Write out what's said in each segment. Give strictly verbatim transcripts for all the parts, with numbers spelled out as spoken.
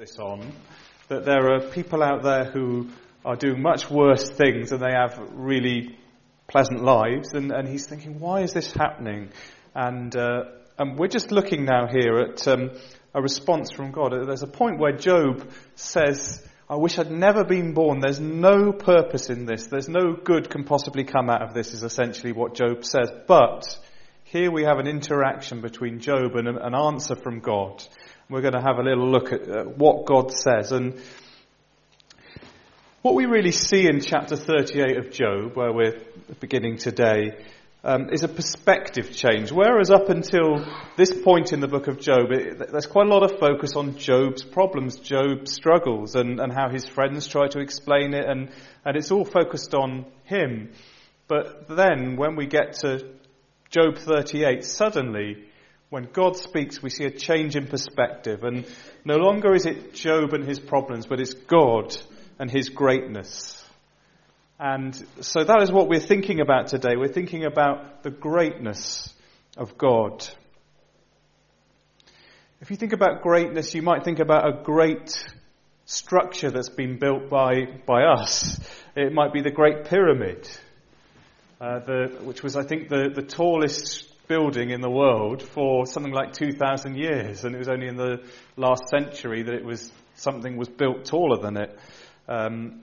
this on, that there are people out there who are doing much worse things and they have really pleasant lives, and, and he's thinking, why is this happening? And, uh, and we're just looking now here at um, a response from God. There's a point where Job says, I wish I'd never been born. There's no purpose in this. There's no good can possibly come out of this, is essentially what Job says. But here we have an interaction between Job and an answer from God. We're going to have a little look at uh, what God says. And what we really see in chapter thirty-eight of Job, where we're beginning today, um, is a perspective change. Whereas up until this point in the book of Job, it, there's quite a lot of focus on Job's problems, Job's struggles, and, and how his friends try to explain it, and, and it's all focused on him. But then, when we get to Job thirty-eight, suddenly, when God speaks, we see a change in perspective, and no longer is it Job and his problems, but it's God and his greatness. And so that is what we're thinking about today. We're thinking about the greatness of God. If you think about greatness, you might think about a great structure that's been built by, by us. It might be the Great Pyramid, uh, the, which was, I think, the, the tallest building in the world for something like two thousand years, and it was only in the last century that it was something was built taller than it. Um,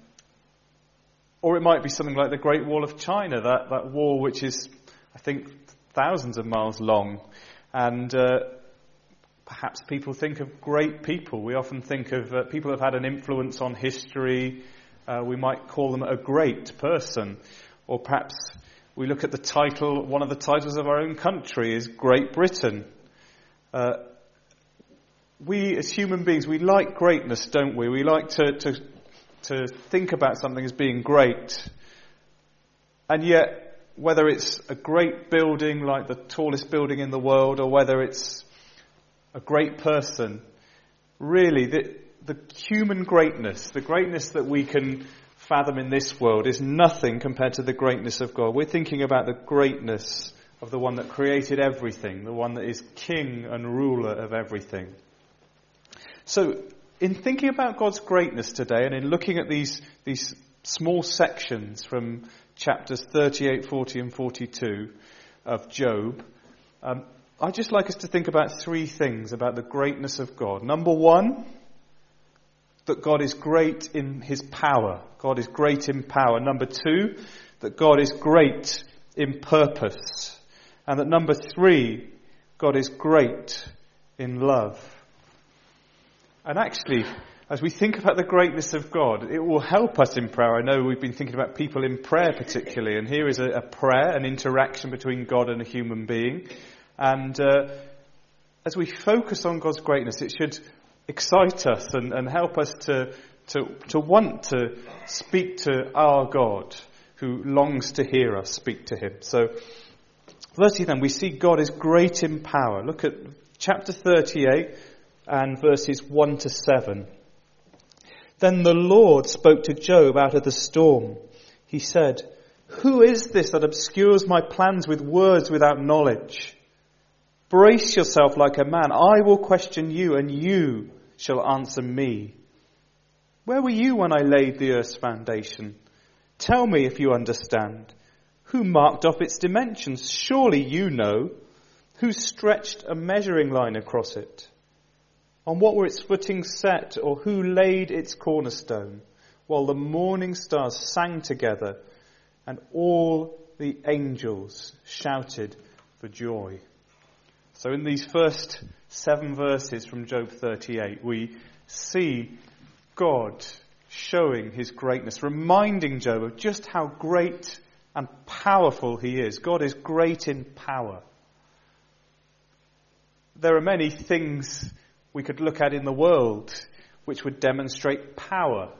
or it might be something like the Great Wall of China, that, that wall which is, I think, thousands of miles long. And uh, perhaps people think of great people. We often think of uh, people who have had an influence on history. Uh, we might call them a great person. Or perhaps we look at the title, one of the titles of our own country is Great Britain. Uh, we as human beings, we like greatness, don't we? We like to, to, to think about something as being great. And yet, whether it's a great building like the tallest building in the world, or whether it's a great person, really the, the human greatness, the greatness that we can fathom in this world is nothing compared to the greatness of God. We're thinking about the greatness of the one that created everything, the one that is king and ruler of everything. So, in thinking about God's greatness today, and in looking at these, these small sections from chapters thirty-eight, forty and forty-two of Job, um, I'd just like us to think about three things about the greatness of God. Number one, that God is great in his power. God is great in power. Number two, that God is great in purpose. And that number three, God is great in love. And actually, as we think about the greatness of God, it will help us in prayer. I know we've been thinking about people in prayer particularly, and here is a, a prayer, an interaction between God and a human being. And uh, as we focus on God's greatness, it should excite us and, and help us to, to to want to speak to our God, who longs to hear us speak to him. So, firstly then, we see God is great in power. Look at chapter thirty-eight and verses one to seven. Then the Lord spoke to Job out of the storm. He said, "Who is this that obscures my plans with words without knowledge? Brace yourself like a man. I will question you, and you shall answer me. Where were you when I laid the earth's foundation? Tell me if you understand. Who marked off its dimensions? Surely you know. Who stretched a measuring line across it? On what were its footings set, or who laid its cornerstone? While the morning stars sang together, and all the angels shouted for joy." So in these first seven verses from Job thirty-eight, we see God showing his greatness, reminding Job of just how great and powerful he is. God is great in power. There are many things we could look at in the world which would demonstrate power.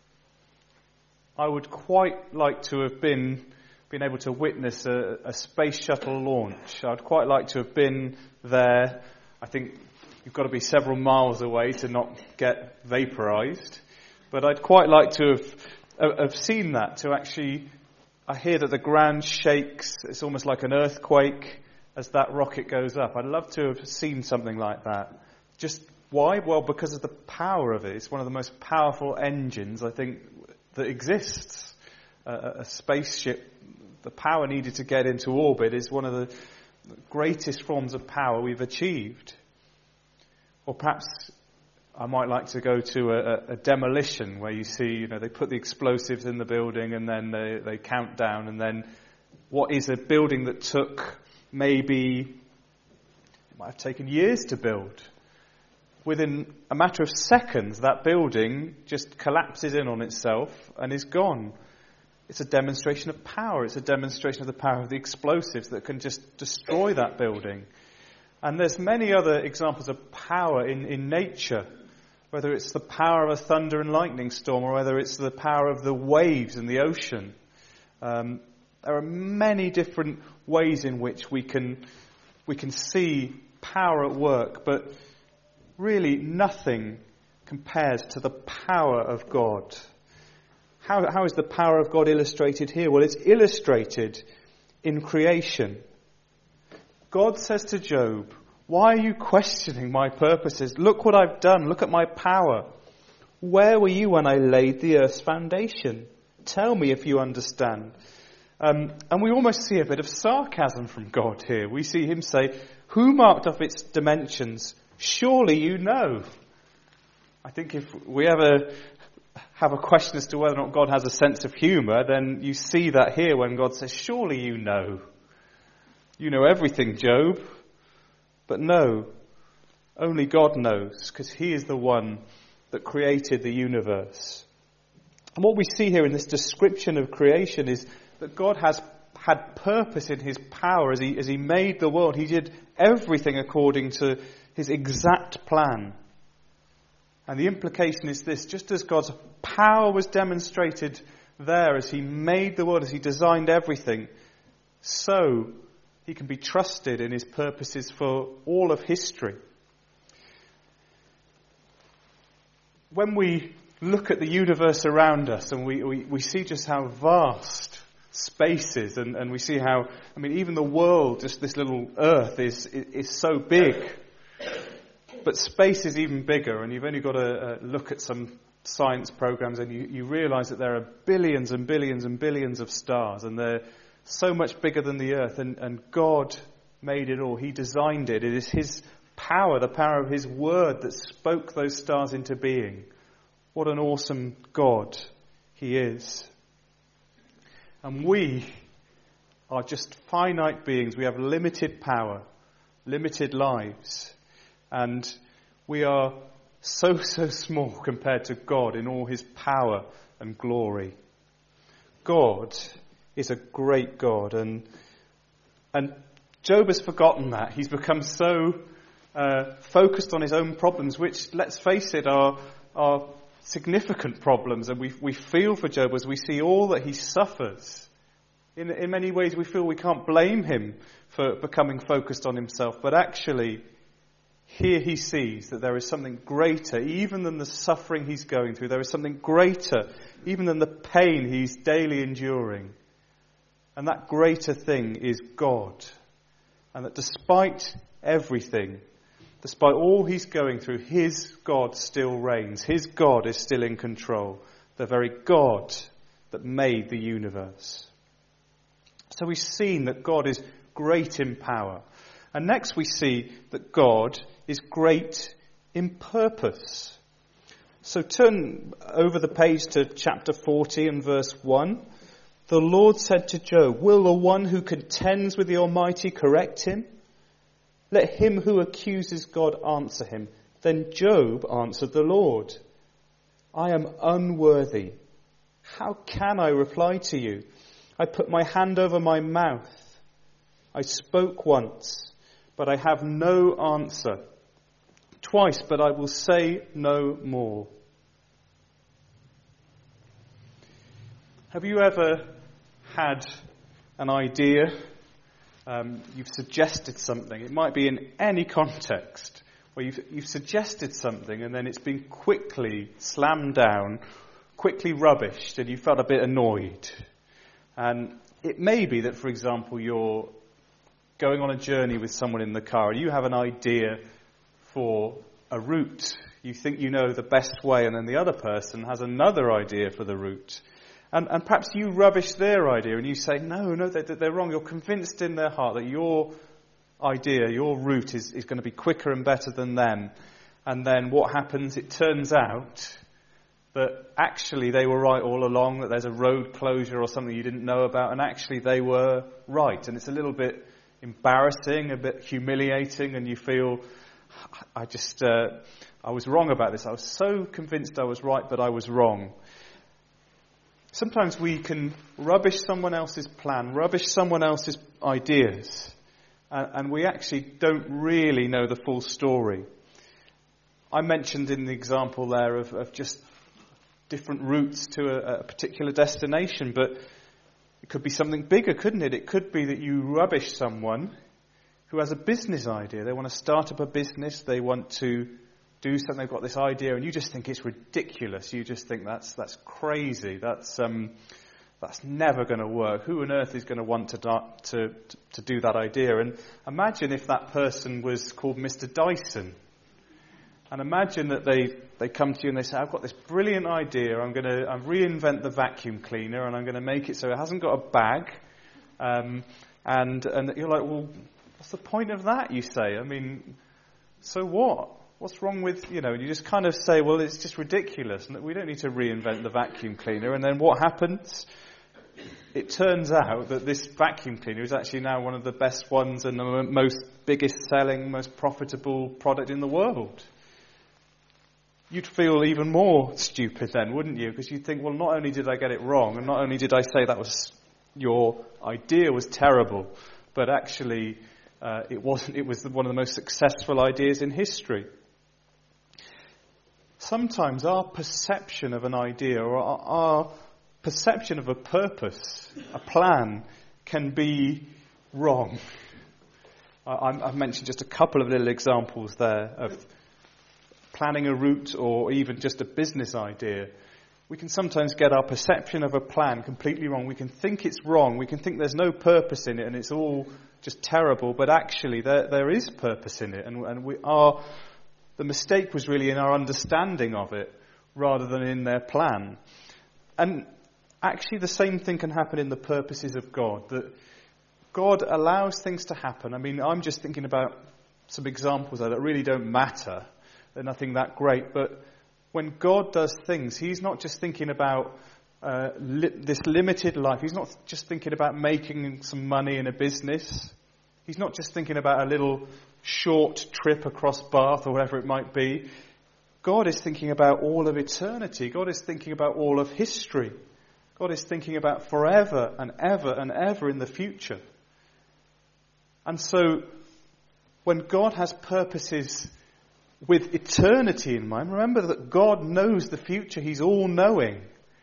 I would quite like to have been been able to witness a, a space shuttle launch. I'd quite like to have been there. I think you've got to be several miles away to not get vaporized. But I'd quite like to have, have seen that, to actually, I hear that the ground shakes. It's almost like an earthquake as that rocket goes up. I'd love to have seen something like that. Just Why? Well, because of the power of it. It's one of the most powerful engines, I think, that exists. Uh, a spaceship, the power needed to get into orbit is one of the greatest forms of power we've achieved. Or perhaps I might like to go to a, a demolition where you see, you know, they put the explosives in the building and then they, they count down, and then what is a building that took maybe, it might have taken years to build. Within a matter of seconds, that building just collapses in on itself and is gone. It's a demonstration of power. It's a demonstration of the power of the explosives that can just destroy that building. And there's many other examples of power in, in nature, whether it's the power of a thunder and lightning storm or whether it's the power of the waves in the ocean. Um, there are many different ways in which we can we can see power at work, but really nothing compares to the power of God. How, how is the power of God illustrated here? Well, it's illustrated in creation. God says to Job, "Why are you questioning my purposes? Look what I've done. Look at my power. Where were you when I laid the earth's foundation? Tell me if you understand." Um, and we almost see a bit of sarcasm from God here. We see him say, "Who marked off its dimensions? Surely you know." I think if we ever have a question as to whether or not God has a sense of humour, then you see that here when God says, "Surely you know. You know everything, Job." But no, only God knows, because he is the one that created the universe. And what we see here in this description of creation is that God has had purpose in his power as he, as he made the world. He did everything according to his exact plan. And the implication is this: just as God's power was demonstrated there as he made the world, as he designed everything, so he can be trusted in his purposes for all of history. When we look at the universe around us and we, we, we see just how vast space is, and, and we see how, I mean, even the world, just this little earth, is, is so big. But space is even bigger, and you've only got to uh, look at some science programs and you, you realise that there are billions and billions and billions of stars, and they're so much bigger than the earth, and, and God made it all. He designed it. It is his power, the power of his word, that spoke those stars into being. What an awesome God he is. And we are just finite beings. We have limited power, limited lives. And we are so, so small compared to God in all his power and glory. God is a great God. And and Job has forgotten that. He's become so uh, focused on his own problems, which, let's face it, are, are significant problems. And we we feel for Job as we see all that he suffers. In, in many ways, we feel we can't blame him for becoming focused on himself. But actually, here he sees that there is something greater, even than the suffering he's going through. There is something greater, even than the pain he's daily enduring. And that greater thing is God. And that despite everything, despite all he's going through, his God still reigns. His God is still in control. The very God that made the universe. So we've seen that God is great in power. And next we see that God is great in purpose. So turn over the page to chapter forty and verse one. The Lord said to Job, "Will the one who contends with the Almighty correct him? Let him who accuses God answer him." Then Job answered the Lord, "I am unworthy. How can I reply to you? I put my hand over my mouth. I spoke once, but I have no answer. Twice, but I will say no more." Have you ever had an idea? Um, you've suggested something. It might be in any context where you've, you've suggested something and then it's been quickly slammed down, quickly rubbished, and you felt a bit annoyed. And it may be that, for example, you're going on a journey with someone in the car and you have an idea for a route. You think you know the best way, and then the other person has another idea for the route. And, and perhaps you rubbish their idea and you say, no, no, they're, they're wrong. You're convinced in their heart that your idea, your route is, is going to be quicker and better than them. And then what happens? It turns out that actually they were right all along, that there's a road closure or something you didn't know about, and actually they were right. And it's a little bit embarrassing, a bit humiliating, and you feel, I just, uh, I was wrong about this. I was so convinced I was right, but I was wrong. Sometimes we can rubbish someone else's plan, rubbish someone else's ideas, and, and we actually don't really know the full story. I mentioned in the example there of, of just different routes to a, a particular destination, but it could be something bigger, couldn't it? It could be that you rubbish someone who has a business idea. They want to start up a business, they want to do something, they've got this idea, and you just think it's ridiculous. You just think that's that's crazy. That's um, that's never going to work. Who on earth is going to want to, to to do that idea? And imagine if that person was called Mister Dyson. And imagine that they, they come to you and they say, I've got this brilliant idea. I'm going to I've reinvent the vacuum cleaner, and I'm going to make it so it hasn't got a bag. Um, and and you're like, well, what's the point of that? You say. I mean, so what? What's wrong with, you know, and you just kind of say, well, it's just ridiculous, and we don't need to reinvent the vacuum cleaner. And then what happens? It turns out that this vacuum cleaner is actually now one of the best ones and the most biggest selling, most profitable product in the world. You'd feel even more stupid then, wouldn't you? Because you'd think, well, not only did I get it wrong, and not only did I say that was your idea was terrible, but actually uh, it wasn't. It was one of the most successful ideas in history. Sometimes our perception of an idea or our, our perception of a purpose, a plan, can be wrong. I, I've mentioned just a couple of little examples there of planning a route or even just a business idea. We can sometimes get our perception of a plan completely wrong. We can think it's wrong. We can think there's no purpose in it and it's all just terrible. But actually, there there is purpose in it, and, and we are. The mistake was really in our understanding of it rather than in their plan. And actually the same thing can happen in the purposes of God, that God allows things to happen. I mean, I'm just thinking about some examples there that really don't matter. They're nothing that great. But when God does things, he's not just thinking about uh, li- this limited life. He's not just thinking about making some money in a business. He's not just thinking about a little short trip across Bath or whatever it might be. God is thinking about all of eternity. God is thinking about all of history. God is thinking about forever and ever and ever in the future. And so when God has purposes with eternity in mind, remember that God knows the future. He's all-knowing.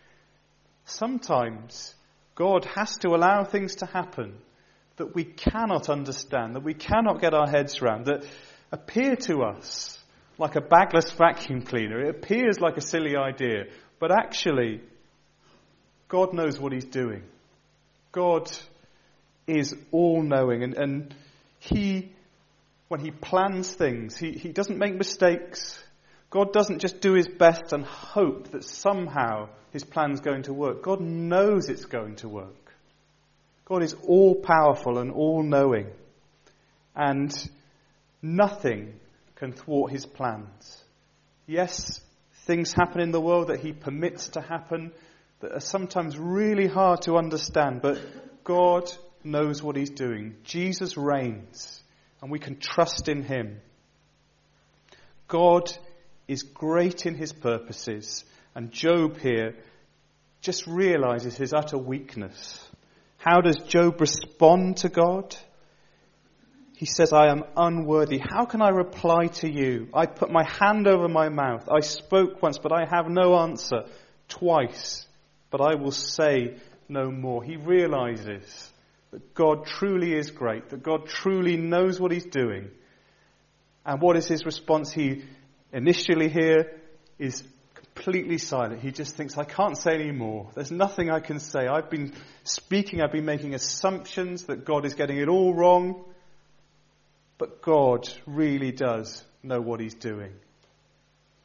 Sometimes God has to allow things to happen that we cannot understand, that we cannot get our heads around, that appear to us like a bagless vacuum cleaner. It appears like a silly idea, but actually, God knows what he's doing. God is all-knowing, and, and he, when he plans things, he, he doesn't make mistakes. God doesn't just do his best and hope that somehow his plan's going to work. God knows it's going to work. God is all-powerful and all-knowing, and nothing can thwart his plans. Yes, things happen in the world that he permits to happen that are sometimes really hard to understand, but God knows what he's doing. Jesus reigns, and we can trust in him. God is great in his purposes, and Job here just realizes his utter weakness. How does Job respond to God? He says, I am unworthy. How can I reply to you? I put my hand over my mouth. I spoke once, but I have no answer. Twice, but I will say no more. He realizes that God truly is great, that God truly knows what he's doing. And what is his response? He initially here is completely silent. He just thinks, I can't say any more. There's nothing I can say. I've been speaking, I've been making assumptions that God is getting it all wrong. But God really does know what he's doing.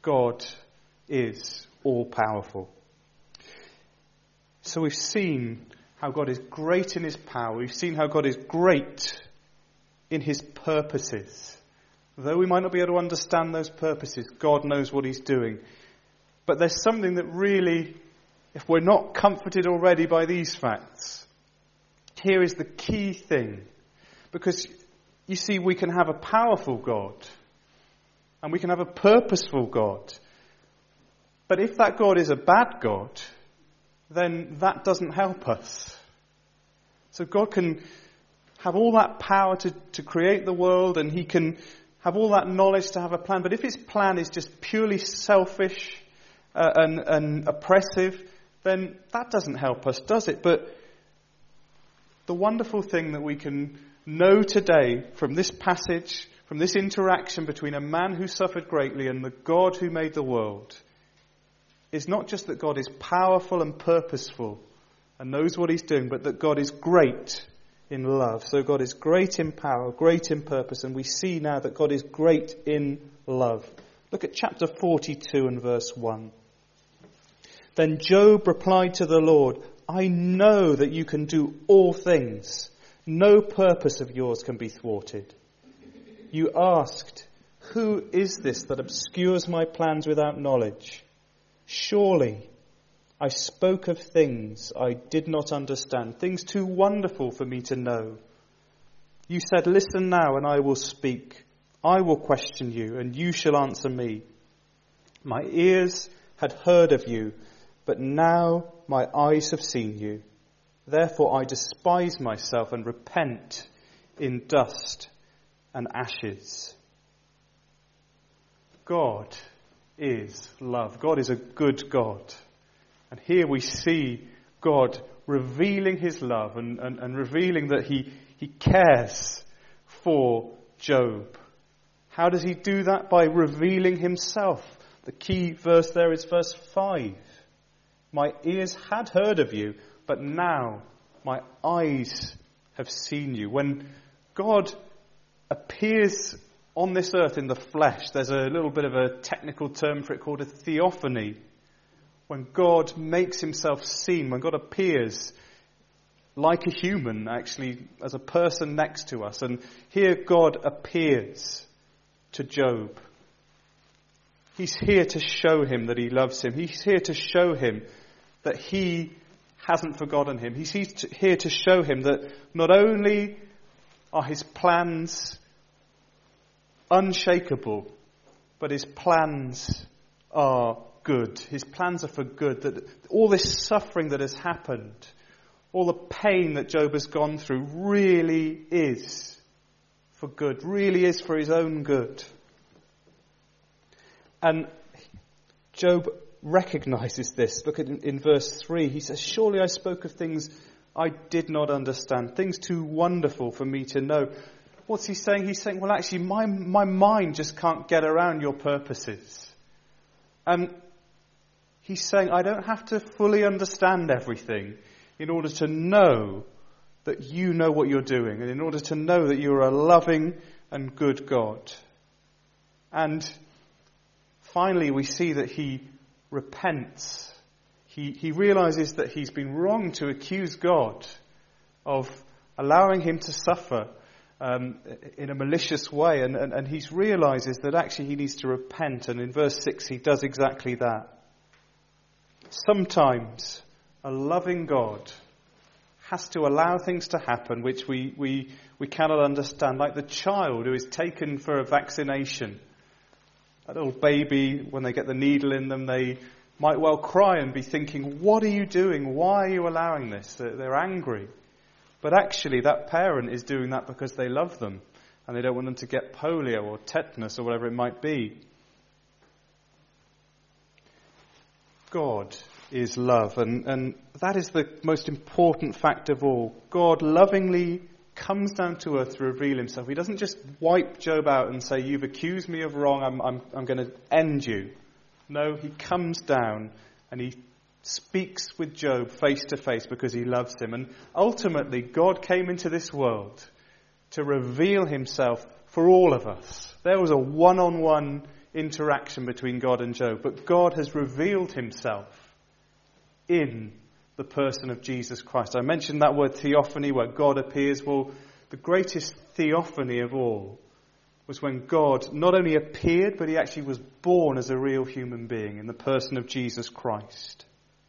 God is all-powerful. So we've seen how God is great in his power. We've seen how God is great in his purposes. Though we might not be able to understand those purposes, God knows what he's doing. But there's something that really, if we're not comforted already by these facts, here is the key thing. Because, you see, we can have a powerful God and we can have a purposeful God. But if that God is a bad God, then that doesn't help us. So God can have all that power to, to create the world, and he can have all that knowledge to have a plan. But if his plan is just purely selfish uh, and, and oppressive, then that doesn't help us, does it? But the wonderful thing that we can know today from this passage, from this interaction between a man who suffered greatly and the God who made the world, is not just that God is powerful and purposeful and knows what he's doing, but that God is great in love. So God is great in power, great in purpose, and we see now that God is great in love. Look at chapter forty-two and verse one. Then Job replied to the Lord, I know that you can do all things. No purpose of yours can be thwarted. You asked, who is this that obscures my plans without knowledge? Surely I spoke of things I did not understand, things too wonderful for me to know. You said, listen now and I will speak. I will question you and you shall answer me. My ears had heard of you, but now my eyes have seen you. Therefore I despise myself and repent in dust and ashes. God is love. God is a good God. And here we see God revealing his love and, and, and revealing that he, he cares for Job. How does he do that? By revealing himself. The key verse there is verse five. My ears had heard of you, but now my eyes have seen you. When God appears on this earth in the flesh, there's a little bit of a technical term for it called a theophany. When God makes himself seen, when God appears like a human, actually, as a person next to us. And here God appears to Job. He's here to show him that he loves him. He's here to show him that he hasn't forgotten him. He's here to show him that not only are his plans unshakable, but his plans are good. His plans are for good. That all this suffering that has happened, all the pain that Job has gone through really is for good, really is for his own good. And Job recognizes this. Look at in, in verse three. He says, surely I spoke of things I did not understand, things too wonderful for me to know. What's he saying? He's saying, well, actually, my, my mind just can't get around your purposes. And he's saying, I don't have to fully understand everything in order to know that you know what you're doing, and in order to know that you're a loving and good God. And finally, we see that he repents. He, he realizes that he's been wrong to accuse God of allowing him to suffer um, in a malicious way. And, and, and he realizes that actually he needs to repent. And in verse six, he does exactly that. Sometimes a loving God has to allow things to happen which we, we, we cannot understand. Like the child who is taken for a vaccination. A little baby, when they get the needle in them, they might well cry and be thinking, what are you doing? Why are you allowing this? They're angry. But actually, that parent is doing that because they love them and they don't want them to get polio or tetanus or whatever it might be. God is love, and, and that is the most important fact of all. God lovingly comes down to earth to reveal himself. He doesn't just wipe Job out and say, you've accused me of wrong, I'm, I'm, I'm going to end you. No, he comes down and he speaks with Job face to face because he loves him. And ultimately, God came into this world to reveal himself for all of us. There was a one-on-one interaction between God and Job, but God has revealed himself in the person of Jesus Christ. I mentioned that word theophany, where God appears. Well, the greatest theophany of all was when God not only appeared, but he actually was born as a real human being in the person of Jesus Christ.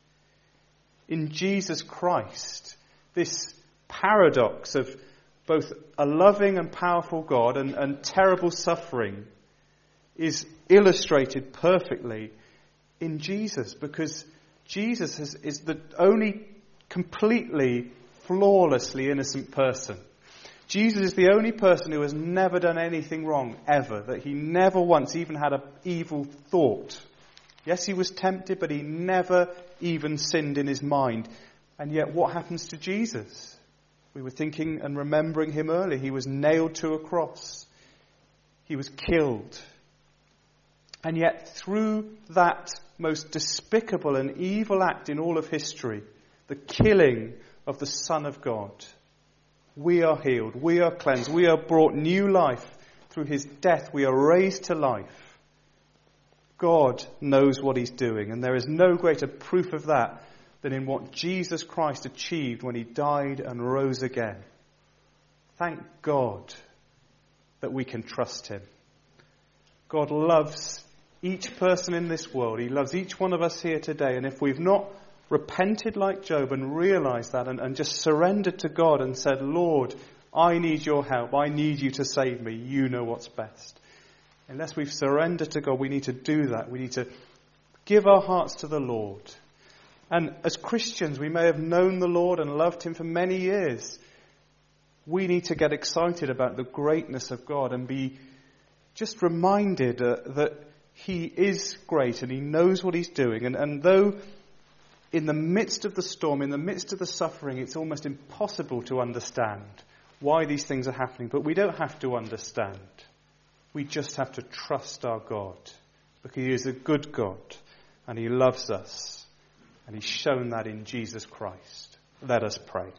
In Jesus Christ, this paradox of both a loving and powerful God and, and terrible suffering is illustrated perfectly in Jesus, because Jesus is, is the only completely, flawlessly innocent person. Jesus is the only person who has never done anything wrong, ever, that he never once even had an evil thought. Yes, he was tempted, but he never even sinned in his mind. And yet what happens to Jesus? We were thinking and remembering him earlier. He was nailed to a cross. He was killed. And yet through that most despicable and evil act in all of history, the killing of the Son of God, we are healed, we are cleansed, we are brought new life through his death. We are raised to life. God knows what he's doing, and there is no greater proof of that than in what Jesus Christ achieved when he died and rose again. Thank God that we can trust him. God loves each person in this world. He loves each one of us here today, and if we've not repented like Job and realized that and, and just surrendered to God and said, Lord, I need your help. I need you to save me. You know what's best. Unless we've surrendered to God, we need to do that. We need to give our hearts to the Lord. And as Christians, we may have known the Lord and loved him for many years. We need to get excited about the greatness of God and be just reminded uh, that he is great and he knows what he's doing. And, and though in the midst of the storm, in the midst of the suffering, it's almost impossible to understand why these things are happening. But we don't have to understand. We just have to trust our God, because he is a good God and he loves us. And he's shown that in Jesus Christ. Let us pray.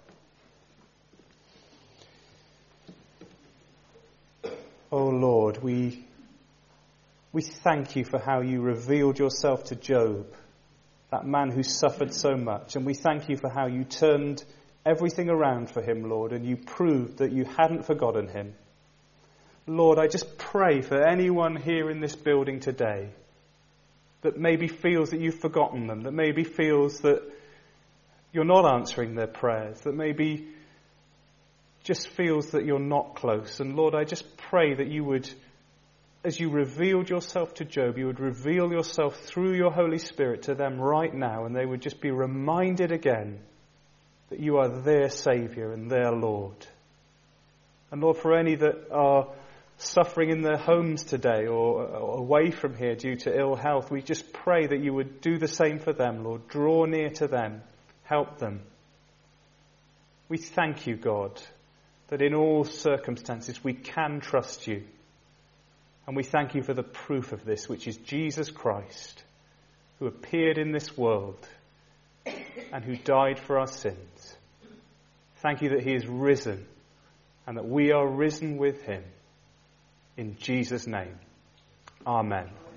Oh Lord, we, we thank you for how you revealed yourself to Job, that man who suffered so much. And we thank you for how you turned everything around for him, Lord, and you proved that you hadn't forgotten him. Lord, I just pray for anyone here in this building today that maybe feels that you've forgotten them, that maybe feels that you're not answering their prayers, that maybe just feels that you're not close. And Lord, I just pray that you would, as you revealed yourself to Job, you would reveal yourself through your Holy Spirit to them right now, and they would just be reminded again that you are their Saviour and their Lord. And Lord, for any that are suffering in their homes today or, or away from here due to ill health, we just pray that you would do the same for them, Lord. Draw near to them. Help them. We thank you, God, that in all circumstances we can trust you. And we thank you for the proof of this, which is Jesus Christ, who appeared in this world and who died for our sins. Thank you that he is risen and that we are risen with him. In Jesus' name, amen.